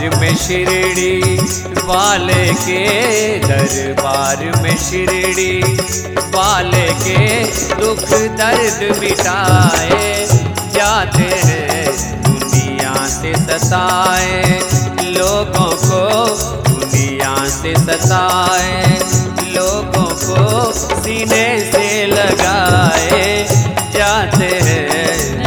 में शिरडी वाले के, दरबार में शिरडी वाले के दुख दर्द मिटाए जाते हैं। दुनिया से सताए लोगों को, दुनिया से सताए लोगों को सीने से लगाए जाते हैं।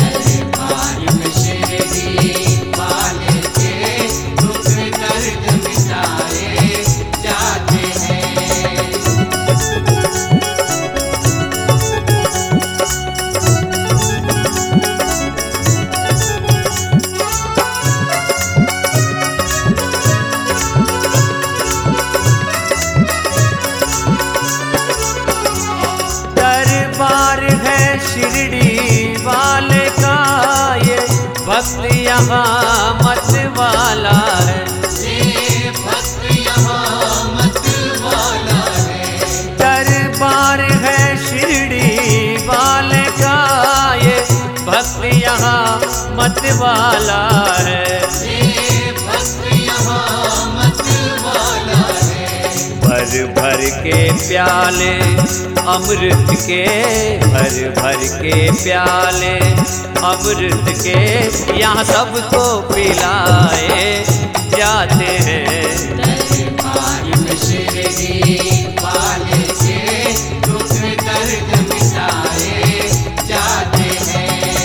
शिरडी वाले का ये भक्त यहाँ मत वाला है, ये भक्त यहाँ मत वाला है। दरबार है शिरडी वाले का ये भक्त यहाँ मत वाला है, ये भक्त यहाँ मत वाला है। भर भर के प्याले अमृत के, भर भर के प्याले अमृत के यहाँ सबको पिलाए जाते हैं। दरबार में शिरडी वाले के दुख दर्द मिटाए जाते हैं।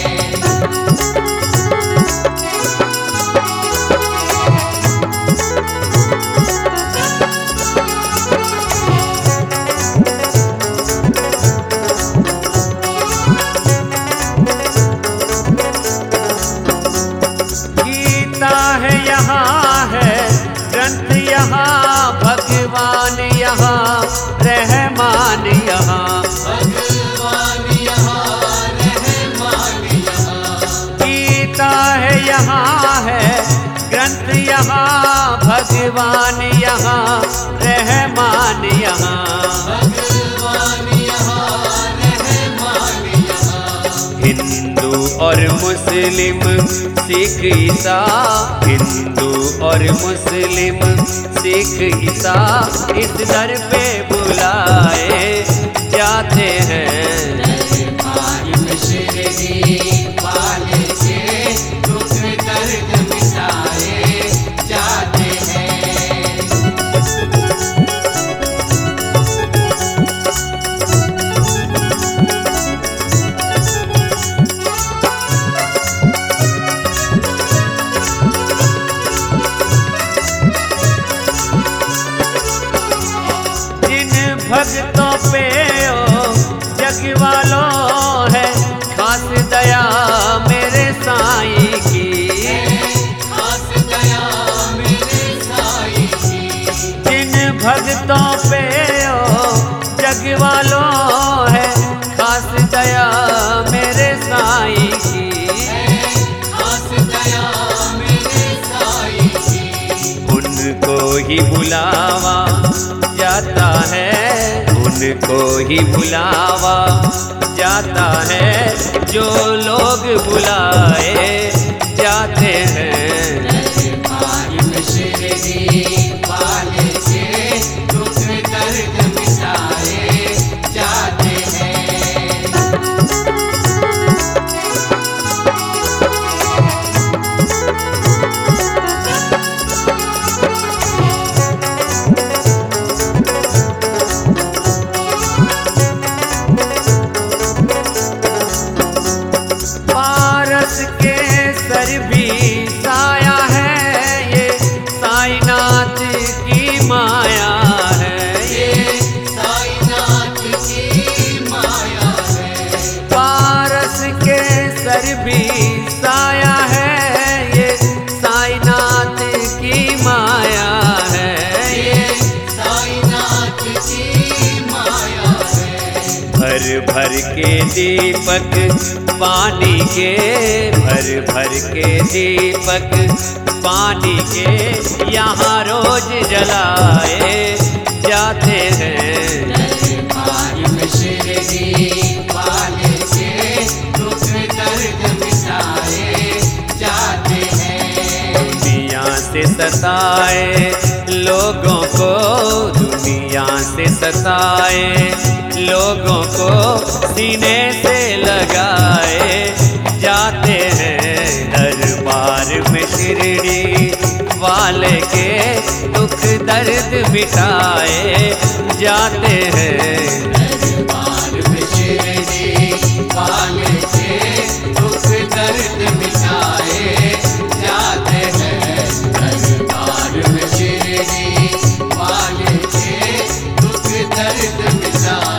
यहाँ है ग्रंथ, यहाँ भगवान, यहाँ रहमान, यहाँ भगवान, यहाँ रहमान, यहाँ गीता है, यहाँ है ग्रंथ, यहाँ भगवान, यहाँ रहमान, यहाँ भगवान, यहाँ रहमान, यहाँ। हिंदू और मुस्लिम सिख ईसा, हिंदू और मुस्लिम सिख ईसा इस दर पे बुलाए जाते हैं। दरबार में शिरडी वाले के दुख दर्द मिटाए जाते हैं। भक्तों पे ओ जग वालों है खास दया मेरे साईं की, खास दया मेरे साईं की। जिन भक्तों पे ओ जग वालों है खास दया मेरे साईं की, खास दया मेरे साईं की। उनको ही बुलावा जाता है, उनको ही बुलावा जाता है जो लोग बुलाए जाते हैं। दरबार में शिरडी वाले के दुख दर्द मिटाए जाते हैं। भी साया है ये साईनाथ की माया है, ये साईनाथ की माया है। पारस के सर भी साया है ये साईनाथ की माया है, ये साईनाथ की माया है। भर भर के दीपक पानी के, भर भर के दीपक पानी के यहाँ रोज जलाए जाते हैं। दरबार में शिरडी वाले के दुख दर्द मिटाए जाते हैं। दुनिया से सताए, लोगों को दुनिया से सताए, लोगों को सीने से लगाए, जाते हैं दरबार में शिरडी वाले के दुख दर्द मिटाए, जाते हैं दरबार में शिरडी वाले के दुख दर्द मिटाए, जाते हैं दरबार में शिरडी वाले के दुख दर्द मिटाए।